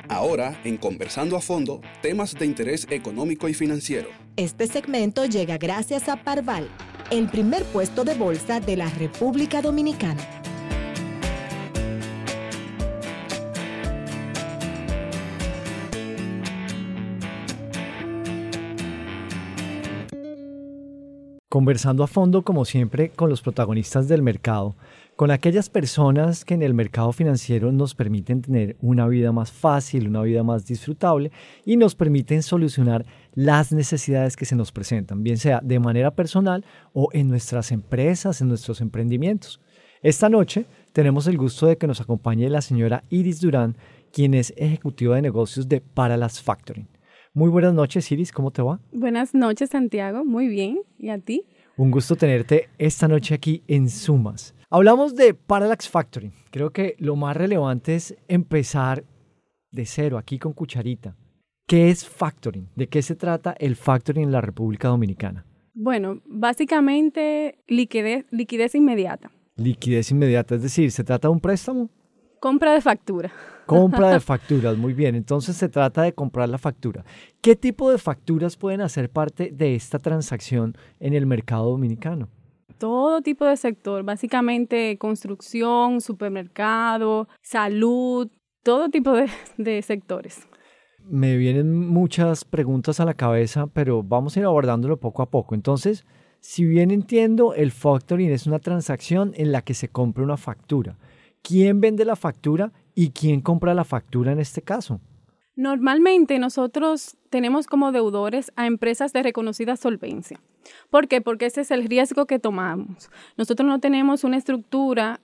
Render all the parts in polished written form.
Ahora, en Conversando a Fondo, temas de interés económico y financiero. Este segmento llega gracias a Parval, el primer puesto de bolsa de la República Dominicana. Conversando a fondo, como siempre, con los protagonistas del mercado, con aquellas personas que en el mercado financiero nos permiten tener una vida más fácil, una vida más disfrutable y nos permiten solucionar las necesidades que se nos presentan, bien sea de manera personal o en nuestras empresas, en nuestros emprendimientos. Esta noche tenemos el gusto de que nos acompañe la señora Iris Durán, quien es ejecutiva de negocios de Parallax Factoring. Muy buenas noches, Iris, ¿cómo te va? Buenas noches, Santiago. Muy bien. ¿Y a ti? Un gusto tenerte esta noche aquí en Sumas. Hablamos de Parallax Factoring. Creo que lo más relevante es empezar de cero, aquí con cucharita. ¿Qué es factoring? ¿De qué se trata el factoring en la República Dominicana? Bueno, básicamente liquidez inmediata. Liquidez inmediata, es decir, ¿se trata de un préstamo? Compra de factura. Compra de facturas, muy bien. Entonces se trata de comprar la factura. ¿Qué tipo de facturas pueden hacer parte de esta transacción en el mercado dominicano? Todo tipo de sector, básicamente construcción, supermercado, salud, todo tipo de sectores. Me vienen muchas preguntas a la cabeza, pero vamos a ir abordándolo poco a poco. Entonces, si bien entiendo, el factoring es una transacción en la que se compra una factura. ¿Quién vende la factura y quién compra la factura en este caso? Normalmente nosotros tenemos como deudores a empresas de reconocida solvencia. ¿Por qué? Porque ese es el riesgo que tomamos. Nosotros no tenemos una estructura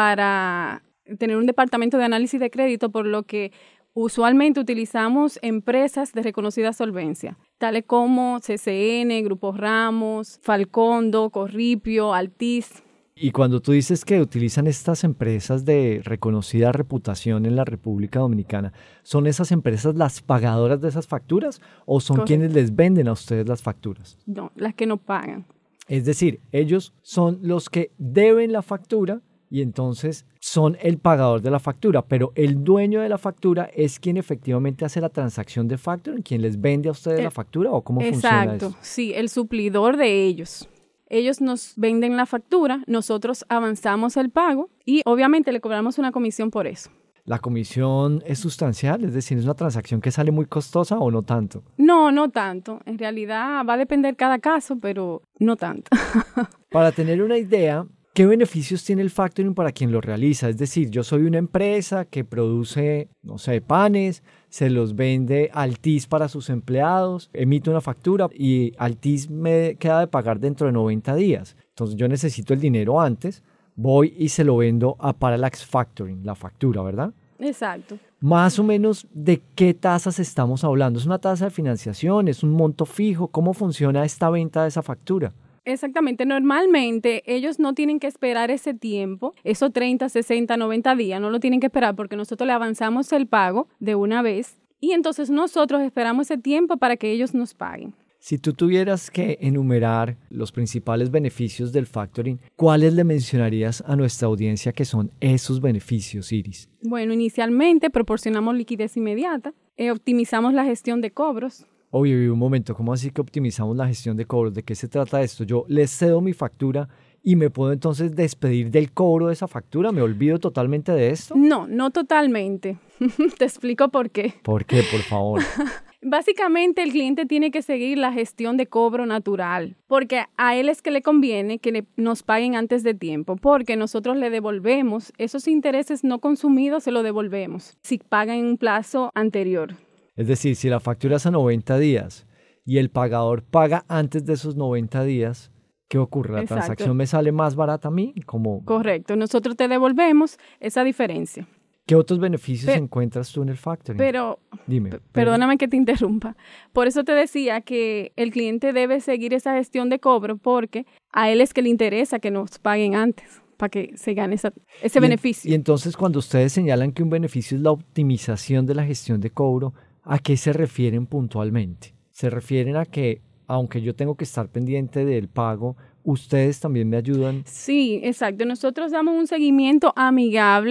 para tener un departamento de análisis de crédito, por lo que usualmente utilizamos empresas de reconocida solvencia, tales como CCN, Grupo Ramos, Falcondo, Corripio, Altiz. Y cuando tú dices que utilizan estas empresas de reconocida reputación en la República Dominicana, ¿son esas empresas las pagadoras de esas facturas o son Correcto. quienes les venden a ustedes las facturas? No, las que no pagan. Es decir, ellos son los que deben la factura y entonces son el pagador de la factura, pero el dueño de la factura es quien efectivamente hace la transacción de factoring, quien les vende a ustedes la factura, ¿o cómo funciona eso? Exacto, sí, el suplidor de ellos. Ellos nos venden la factura, nosotros avanzamos el pago y obviamente le cobramos una comisión por eso. ¿La comisión es sustancial? Es decir, ¿es una transacción que sale muy costosa o no tanto? No, no tanto. En realidad va a depender cada caso, pero no tanto. Para tener una idea, ¿qué beneficios tiene el factoring para quien lo realiza? Es decir, yo soy una empresa que produce, no sé, panes, se los vende a Altiz para sus empleados, emito una factura y Altiz me queda de pagar dentro de 90 días. Entonces yo necesito el dinero antes, voy y se lo vendo a Parallax Factoring, la factura, ¿verdad? Exacto. Más o menos, ¿de qué tasas estamos hablando? ¿Es una tasa de financiación? ¿Es un monto fijo? ¿Cómo funciona esta venta de esa factura? Exactamente. Normalmente ellos no tienen que esperar ese tiempo, esos 30, 60, 90 días, no lo tienen que esperar porque nosotros le avanzamos el pago de una vez y entonces nosotros esperamos ese tiempo para que ellos nos paguen. Si tú tuvieras que enumerar los principales beneficios del factoring, ¿cuáles le mencionarías a nuestra audiencia que son esos beneficios, Iris? Bueno, inicialmente proporcionamos liquidez inmediata, optimizamos la gestión de cobros. Oye, un momento, ¿cómo así que optimizamos la gestión de cobros? ¿De qué se trata esto? Yo les cedo mi factura y me puedo entonces despedir del cobro de esa factura. ¿Me olvido totalmente de esto? No, no totalmente. Te explico por qué. ¿Por qué, por favor? Básicamente el cliente tiene que seguir la gestión de cobro natural, porque a él es que le conviene que nos paguen antes de tiempo, porque nosotros le devolvemos esos intereses no consumidos, se los devolvemos si pagan en un plazo anterior. Es decir, si la factura es a 90 días y el pagador paga antes de esos 90 días, ¿qué ocurre? ¿La Exacto. transacción me sale más barata a mí? Correcto, nosotros te devolvemos esa diferencia. ¿Qué otros beneficios encuentras tú en el factoring? Dime. Perdóname que te interrumpa. Por eso te decía que el cliente debe seguir esa gestión de cobro porque a él es que le interesa que nos paguen antes para que se gane ese beneficio. Y entonces cuando ustedes señalan que un beneficio es la optimización de la gestión de cobro, ¿a qué se refieren puntualmente? ¿Se refieren a que, aunque yo tengo que estar pendiente del pago, ustedes también me ayudan? Sí, exacto. Nosotros damos un seguimiento amigable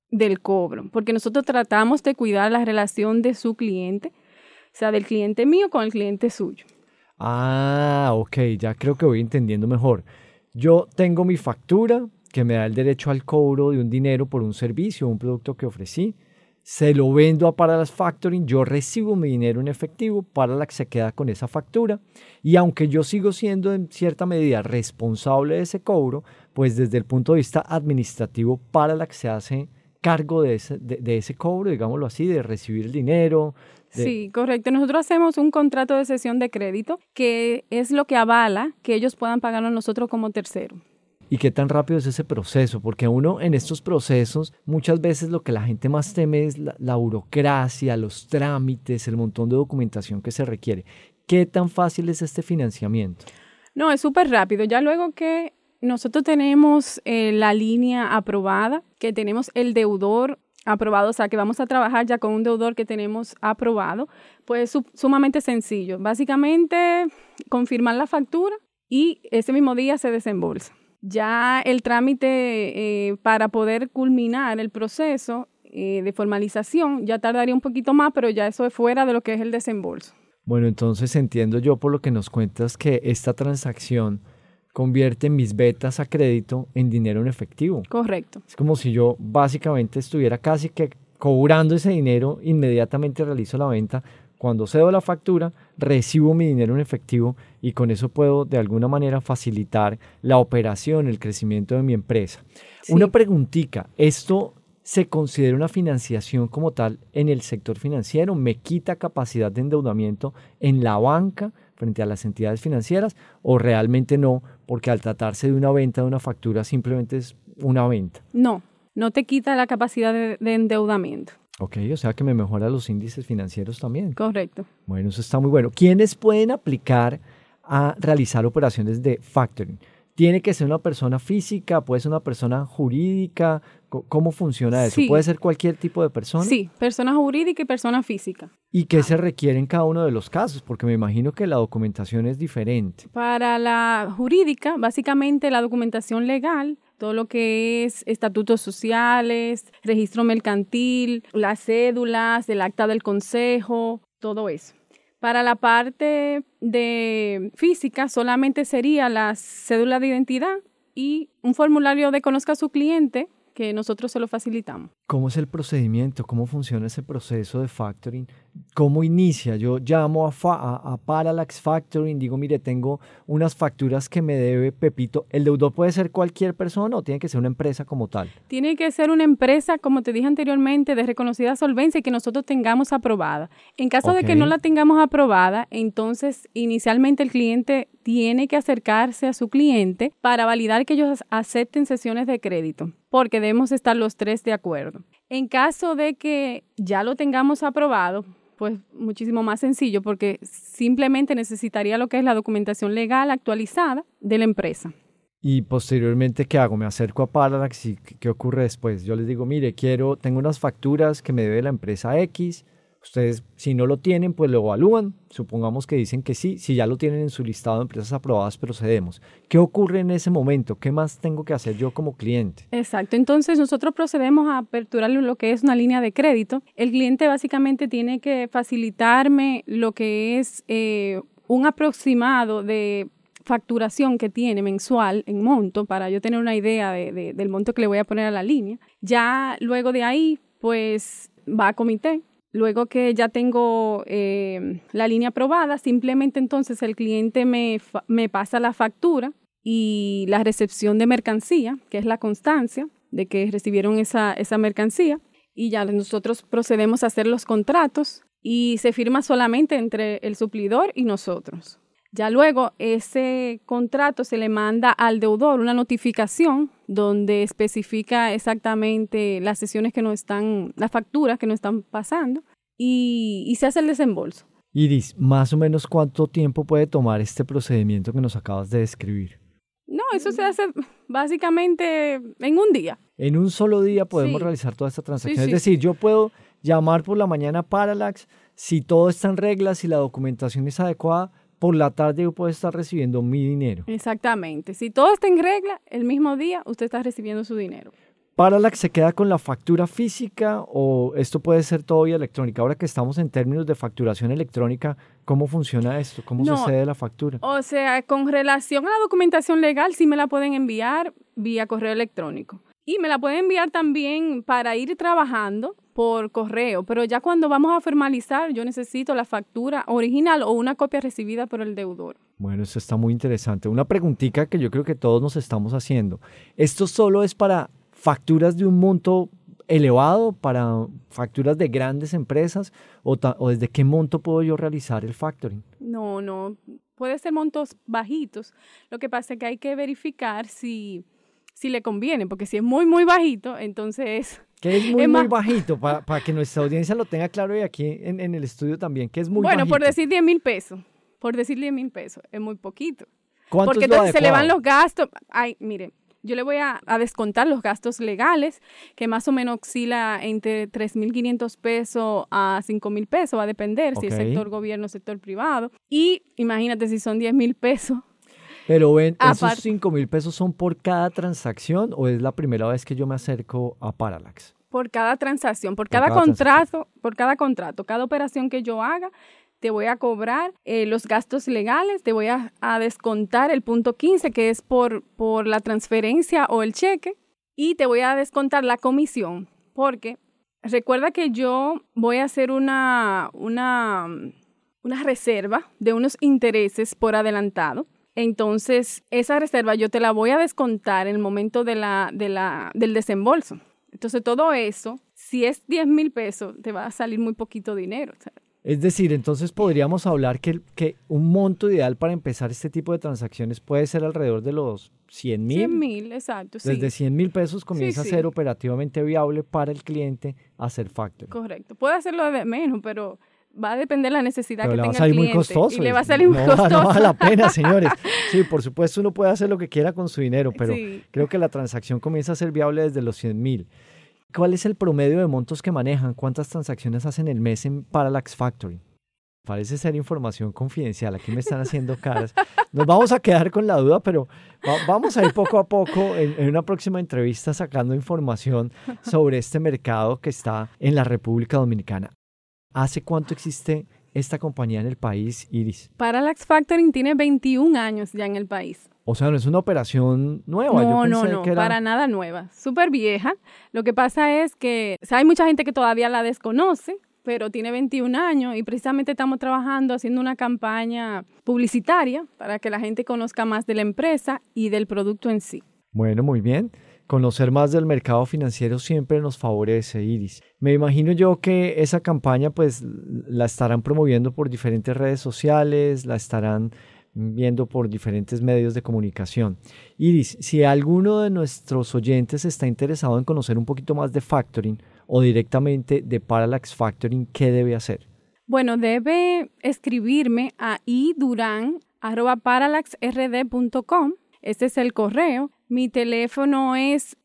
del cobro, porque nosotros tratamos de cuidar la relación de su cliente, o sea, del cliente mío con el cliente suyo. Ah, ok, ya creo que voy entendiendo mejor. Yo tengo mi factura que me da el derecho al cobro de un dinero por un servicio o un producto que ofrecí. Se lo vendo a Parallax Factoring, yo recibo mi dinero en efectivo, Parallax se queda con esa factura y aunque yo sigo siendo en cierta medida responsable de ese cobro, pues desde el punto de vista administrativo Parallax se hace cargo de ese cobro, digámoslo así, de recibir el dinero. Sí, correcto. Nosotros hacemos un contrato de cesión de crédito que es lo que avala que ellos puedan pagarnos a nosotros como tercero. ¿Y qué tan rápido es ese proceso? Porque uno en estos procesos muchas veces lo que la gente más teme es la burocracia, los trámites, el montón de documentación que se requiere. ¿Qué tan fácil es este financiamiento? No, es súper rápido. Ya luego que nosotros tenemos la línea aprobada, que tenemos el deudor aprobado, o sea, que vamos a trabajar ya con un deudor que tenemos aprobado, pues es sumamente sencillo. Básicamente, confirmar la factura y ese mismo día se desembolsa. Ya el trámite para poder culminar el proceso de formalización ya tardaría un poquito más, pero ya eso es fuera de lo que es el desembolso. Bueno, entonces entiendo yo por lo que nos cuentas que esta transacción convierte mis betas a crédito en dinero en efectivo. Correcto. Es como si yo básicamente estuviera casi que cobrando ese dinero, inmediatamente realizo la venta. Cuando cedo la factura, recibo mi dinero en efectivo y con eso puedo de alguna manera facilitar la operación, el crecimiento de mi empresa. Sí. Una preguntita, ¿esto se considera una financiación como tal en el sector financiero? ¿Me quita capacidad de endeudamiento en la banca frente a las entidades financieras o realmente no? Porque al tratarse de una venta de una factura simplemente es una venta. No, no te quita la capacidad de endeudamiento. Ok, o sea que me mejora los índices financieros también. Correcto. Bueno, eso está muy bueno. ¿Quiénes pueden aplicar a realizar operaciones de factoring? ¿Tiene que ser una persona física? ¿Puede ser una persona jurídica? ¿Cómo funciona eso? Sí. ¿Puede ser cualquier tipo de persona? Sí, persona jurídica y persona física. ¿Y qué se requiere en cada uno de los casos? Porque me imagino que la documentación es diferente. Para la jurídica, básicamente la documentación legal, todo lo que es estatutos sociales, registro mercantil, las cédulas, el acta del consejo, todo eso. Para la parte de física, solamente sería la cédula de identidad y un formulario de conozca a su cliente que nosotros se lo facilitamos. ¿Cómo es el procedimiento? ¿Cómo funciona ese proceso de factoring? ¿Cómo inicia? Yo llamo a Parallax Factoring, digo, mire, tengo unas facturas que me debe Pepito. ¿El deudor puede ser cualquier persona o tiene que ser una empresa como tal? Tiene que ser una empresa, como te dije anteriormente, de reconocida solvencia y que nosotros tengamos aprobada. En caso de que no la tengamos aprobada, entonces inicialmente el cliente tiene que acercarse a su cliente para validar que ellos acepten sesiones de crédito, porque debemos estar los tres de acuerdo. En caso de que ya lo tengamos aprobado, pues muchísimo más sencillo porque simplemente necesitaría lo que es la documentación legal actualizada de la empresa. Y posteriormente, ¿qué hago? Me acerco a Parallax y ¿qué ocurre después? Yo les digo, mire, tengo unas facturas que me debe la empresa X. Ustedes, si no lo tienen, pues lo evalúan. Supongamos que dicen que sí. Si ya lo tienen en su listado de empresas aprobadas, procedemos. ¿Qué ocurre en ese momento? ¿Qué más tengo que hacer yo como cliente? Exacto. Entonces, nosotros procedemos a aperturar lo que es una línea de crédito. El cliente básicamente tiene que facilitarme lo que es un aproximado de facturación que tiene mensual en monto para yo tener una idea del monto que le voy a poner a la línea. Ya luego de ahí, pues va a comité. Luego que ya tengo la línea aprobada, simplemente entonces el cliente me pasa la factura y la recepción de mercancía, que es la constancia de que recibieron esa mercancía, y ya nosotros procedemos a hacer los contratos y se firma solamente entre el suplidor y nosotros. Ya luego ese contrato se le manda al deudor una notificación donde especifica exactamente las sesiones que nos están, las facturas que nos están pasando y se hace el desembolso. Iris, ¿más o menos cuánto tiempo puede tomar este procedimiento que nos acabas de describir? No, eso se hace básicamente en un día. En un solo día podemos realizar toda esta transacción. Es decir, yo puedo llamar por la mañana a Parallax, si todo está en regla, si la documentación es adecuada, por la tarde yo puedo estar recibiendo mi dinero. Exactamente. Si todo está en regla, el mismo día usted está recibiendo su dinero. ¿Parallax se queda con la factura física o esto puede ser todo vía electrónica? Ahora que estamos en términos de facturación electrónica, ¿cómo funciona esto? ¿Cómo se cede la factura? O sea, con relación a la documentación legal, sí me la pueden enviar vía correo electrónico. Y me la pueden enviar también para ir trabajando por correo. Pero ya cuando vamos a formalizar, yo necesito la factura original o una copia recibida por el deudor. Bueno, eso está muy interesante. Una preguntita que yo creo que todos nos estamos haciendo. ¿Esto solo es para facturas de un monto elevado, para facturas de grandes empresas o desde qué monto puedo yo realizar el factoring? No, puede ser montos bajitos. Lo que pasa es que hay que verificar si le conviene, porque si es muy, muy bajito, entonces... ¿Qué es muy, muy bajito? Para que nuestra audiencia lo tenga claro y aquí en el estudio también, ¿qué es muy bajito? Bueno, por decir 10,000 pesos. Por decir 10,000 pesos, es muy poquito. ¿Cuánto porque es lo entonces adecuado? Se le van los gastos. Ay, mire, yo le voy a descontar los gastos legales, que más o menos oscila entre 3,500 pesos a 5,000 pesos, va a depender si es sector gobierno o sector privado. Y imagínate si son 10,000 pesos. Pero ven, ¿esos 5,000 pesos son por cada transacción o es la primera vez que yo me acerco a Parallax? Por cada transacción, por cada contrato, cada operación que yo haga, te voy a cobrar los gastos legales, te voy a descontar el punto 15, que es por la transferencia o el cheque, y te voy a descontar la comisión, porque recuerda que yo voy a hacer una reserva de unos intereses por adelantado. Entonces, esa reserva yo te la voy a descontar en el momento del desembolso. Entonces, todo eso, si es 10,000 pesos, te va a salir muy poquito dinero, ¿sabes? Es decir, entonces podríamos hablar que un monto ideal para empezar este tipo de transacciones puede ser alrededor de los 100,000. 100,000, exacto, sí. Desde 100,000 pesos comienza a ser operativamente viable para el cliente hacer factoring. Correcto. Puede hacerlo de menos, pero va a depender de la necesidad pero que tenga el cliente. Muy costoso, y le va a salir muy costoso. No vale la pena, señores. Sí, por supuesto uno puede hacer lo que quiera con su dinero, pero creo que la transacción comienza a ser viable desde los 100,000. ¿Cuál es el promedio de montos que manejan? ¿Cuántas transacciones hacen el mes en Parallax Factoring? Parece ser información confidencial. Aquí me están haciendo caras. Nos vamos a quedar con la duda, pero vamos a ir poco a poco en una próxima entrevista sacando información sobre este mercado que está en la República Dominicana. ¿Hace cuánto existe esta compañía en el país, Iris? Parallax Factoring tiene 21 años ya en el país. O sea, no es una operación nueva. No, para nada nueva. Súper vieja. Lo que pasa es que hay mucha gente que todavía la desconoce, pero tiene 21 años y precisamente estamos trabajando haciendo una campaña publicitaria para que la gente conozca más de la empresa y del producto en sí. Bueno, muy bien. Conocer más del mercado financiero siempre nos favorece, Iris. Me imagino yo que esa campaña pues la estarán promoviendo por diferentes redes sociales, la estarán viendo por diferentes medios de comunicación. Iris, si alguno de nuestros oyentes está interesado en conocer un poquito más de factoring o directamente de Parallax Factoring, ¿qué debe hacer? Bueno, debe escribirme a iduran@parallaxrd.com. Este es el correo. Mi teléfono es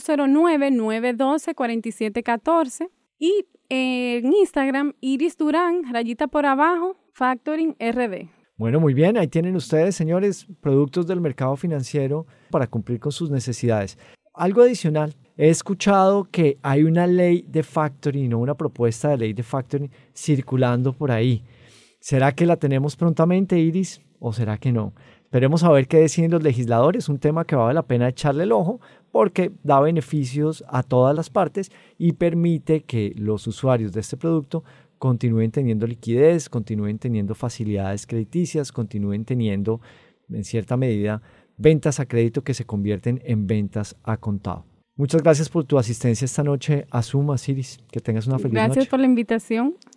809-912-4714 y en Instagram Iris Durán, _, Factoring RD. Bueno, muy bien. Ahí tienen ustedes, señores, productos del mercado financiero para cumplir con sus necesidades. Algo adicional. He escuchado que hay una ley de factoring o una propuesta de ley de factoring circulando por ahí. ¿Será que la tenemos prontamente, Iris, o será que no? Esperemos a ver qué deciden los legisladores, un tema que vale la pena echarle el ojo porque da beneficios a todas las partes y permite que los usuarios de este producto continúen teniendo liquidez, continúen teniendo facilidades crediticias, continúen teniendo, en cierta medida, ventas a crédito que se convierten en ventas a contado. Muchas gracias por tu asistencia esta noche a Suma, Iris. Que tengas una feliz noche. Gracias por la invitación.